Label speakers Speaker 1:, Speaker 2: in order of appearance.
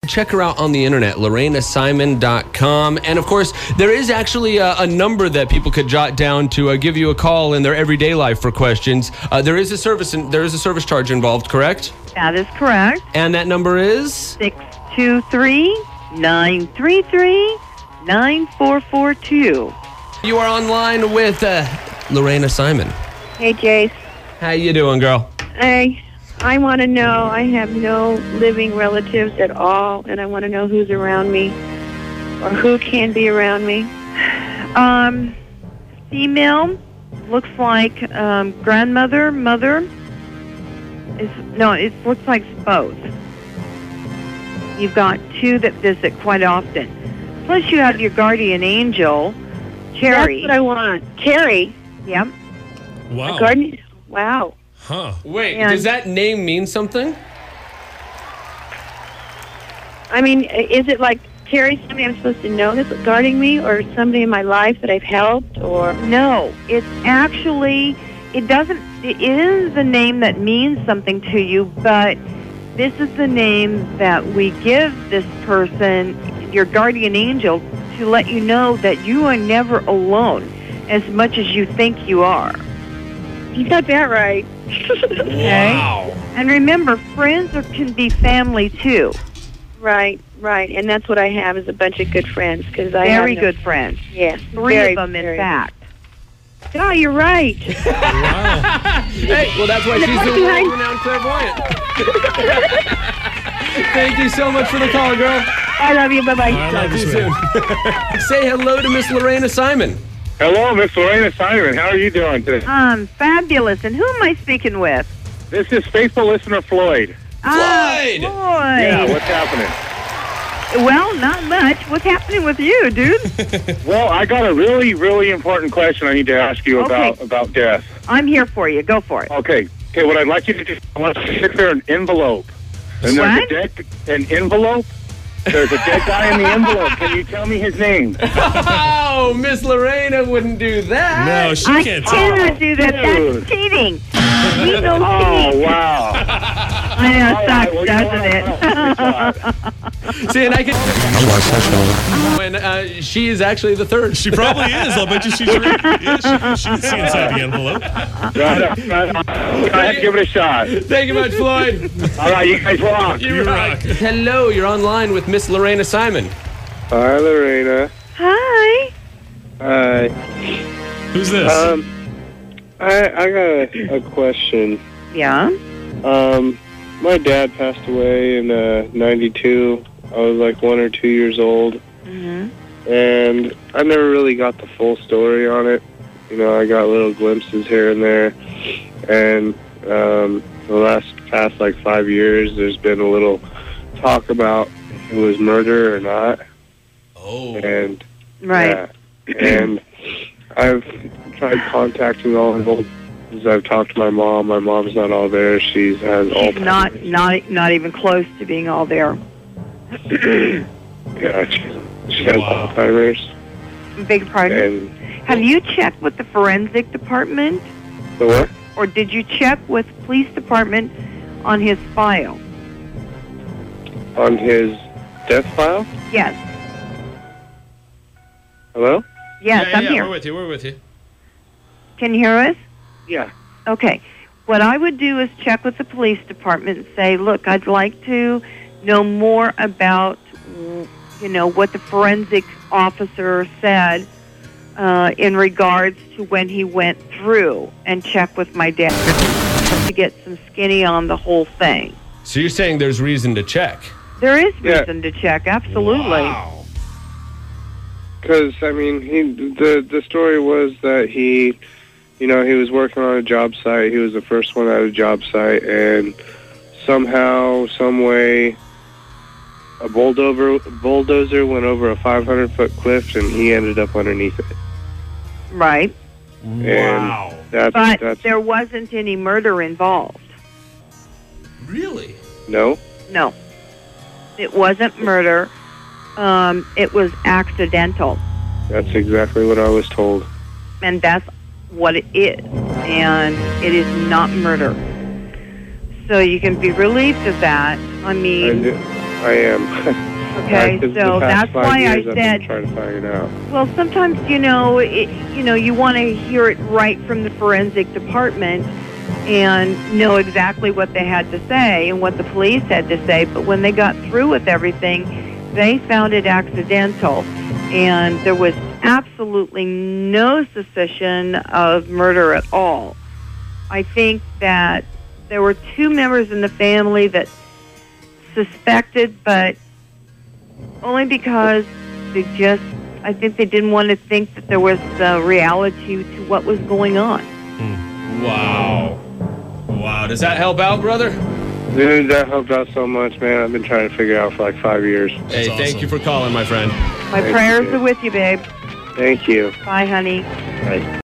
Speaker 1: check her out on the internet, LorenaSimon.com. And of course, there is actually a number that people could jot down to give you a call in their everyday life for questions. There is a service charge involved, correct?
Speaker 2: That is correct.
Speaker 1: And that number is
Speaker 2: 623-933-9442.
Speaker 1: You are online with Lorena Simon.
Speaker 3: Hey, Jace.
Speaker 1: How you doing, girl?
Speaker 3: I want to know. I have no living relatives at all, and I want to know who's around me or who can be around me.
Speaker 2: Female, looks like grandmother, mother. It looks like both. You've got two that visit quite often. Plus, you have your guardian angel, Carrie.
Speaker 3: That's what I want. Carrie.
Speaker 2: Yep.
Speaker 4: Wow.
Speaker 3: Wow.
Speaker 4: Huh.
Speaker 1: Wait, does that name mean something?
Speaker 3: I mean, is it like Carrie, somebody I'm supposed to know that's guarding me, or somebody in my life that I've helped, or?
Speaker 2: No, it's actually, it is the name that means something to you, but this is the name that we give this person, your guardian angel, to let you know that you are never alone as much as you think you are.
Speaker 3: You got that right.
Speaker 2: Okay?
Speaker 4: Wow.
Speaker 2: And remember, friends can be family too.
Speaker 3: Right. And that's what I have, is a bunch of good friends.
Speaker 2: Very good friends.
Speaker 3: Yes.
Speaker 2: Three of them, in fact.
Speaker 3: Oh, you're right.
Speaker 4: Wow.
Speaker 1: Hey, well, that's why she's the world-renowned clairvoyant. Thank you so much for the call, girl.
Speaker 3: I love you. Bye-bye.
Speaker 4: I
Speaker 1: Talk
Speaker 4: love
Speaker 1: to
Speaker 4: you
Speaker 1: you
Speaker 4: soon.
Speaker 1: soon. Say hello to Miss Lorena Simon.
Speaker 5: Hello, Miss Lorena Simon. How are you doing today?
Speaker 2: Fabulous. And who am I speaking with?
Speaker 5: This is faithful listener Floyd.
Speaker 1: Floyd!
Speaker 2: Floyd!
Speaker 5: Yeah, what's happening?
Speaker 2: Well, not much. What's happening with you, dude?
Speaker 5: Well, I got a really, really important question I need to ask you
Speaker 2: Okay.
Speaker 5: about death.
Speaker 2: I'm here for you. Go for it.
Speaker 5: Okay, what I'd like you to do, I want you to stick there an envelope. And
Speaker 2: What?
Speaker 5: an envelope? There's a dead guy in the envelope. Can you tell me his name?
Speaker 1: Oh, Miss Lorena wouldn't do that.
Speaker 4: No, she
Speaker 2: I
Speaker 4: can't
Speaker 2: cannot do that.
Speaker 5: Dude.
Speaker 2: That's cheating. You don't
Speaker 5: Oh,
Speaker 2: cheat.
Speaker 5: wow.
Speaker 2: I know,
Speaker 5: All
Speaker 2: it
Speaker 5: right,
Speaker 2: sucks,
Speaker 5: well,
Speaker 2: doesn't it?
Speaker 1: See, and I can. And she is actually the third.
Speaker 4: She probably is. I'll bet you she's right. Yeah, she can see inside the envelope.
Speaker 5: Right on. Go ahead, give it a shot.
Speaker 1: Thank you much, Floyd.
Speaker 5: All right, you guys rock.
Speaker 1: You
Speaker 4: rock.
Speaker 1: rock. Hello, you're online with Miss Lorena Simon.
Speaker 6: Hi, Lorena.
Speaker 2: Hi.
Speaker 6: Hi.
Speaker 4: Who's this?
Speaker 6: I got a question.
Speaker 2: Yeah?
Speaker 6: My dad passed away in 92. I was like 1 or 2 years old.
Speaker 2: Mm-hmm.
Speaker 6: And I never really got the full story on it. You know, I got little glimpses here and there. And the past like 5 years, there's been a little talk about if it was murder or not.
Speaker 1: Oh.
Speaker 6: And
Speaker 2: Right.
Speaker 6: yeah. And I've tried contacting all his old. I've talked to my mom. My mom's not all there. She has all.
Speaker 2: She's not even close to being all there.
Speaker 6: Yeah, she has Alzheimer's.
Speaker 2: Beg your pardon?
Speaker 6: And
Speaker 2: Have you checked with the forensic department?
Speaker 6: the what?
Speaker 2: Or did you check with the police department on his file?
Speaker 6: On his death file?
Speaker 2: Yes.
Speaker 6: Hello?
Speaker 2: Yes, I'm here.
Speaker 4: We're with you.
Speaker 2: Can you hear us?
Speaker 6: Yeah.
Speaker 2: Okay. What I would do is check with the police department and say, look, I'd like to know more about, what the forensic officer said in regards to when he went through, and check with my dad to get some skinny on the whole thing.
Speaker 1: So you're saying there's reason to check?
Speaker 2: There is
Speaker 6: Yeah.
Speaker 2: reason to check, absolutely.
Speaker 4: Wow.
Speaker 6: Because, I mean, the story was that he was working on a job site. He was the first one at a job site, and somehow, some way, a bulldozer went over a 500-foot cliff, and he ended up underneath it.
Speaker 2: Right.
Speaker 4: Wow.
Speaker 6: And
Speaker 2: But
Speaker 6: that's
Speaker 2: there wasn't any murder involved.
Speaker 1: Really?
Speaker 6: no.
Speaker 2: No. It wasn't murder. It was accidental.
Speaker 6: That's exactly what I was told.
Speaker 2: And that's what it is. And it is not murder. So you can be relieved of that. I mean,
Speaker 6: I am.
Speaker 2: Okay,
Speaker 6: The
Speaker 2: so
Speaker 6: past
Speaker 2: that's
Speaker 6: 5
Speaker 2: why I
Speaker 6: years I've
Speaker 2: said,
Speaker 6: been trying to find it out.
Speaker 2: well, sometimes, you want to hear it right from the forensic department and know exactly what they had to say and what the police had to say. But when they got through with everything, they found it accidental. And there was absolutely no suspicion of murder at all. I think that there were 2 members in the family that suspected, but only because I think they didn't want to think that there was reality to what was going on.
Speaker 1: Wow. Wow. Does that help out, brother?
Speaker 6: Dude, that helped out so much, man. I've been trying to figure it out for like 5 years.
Speaker 1: Hey,
Speaker 4: That's
Speaker 1: thank
Speaker 4: awesome.
Speaker 1: you for calling, my friend.
Speaker 2: My
Speaker 6: Thank
Speaker 2: prayers
Speaker 6: you.
Speaker 2: are with you, babe.
Speaker 6: Thank you.
Speaker 2: Bye, honey.
Speaker 6: Bye.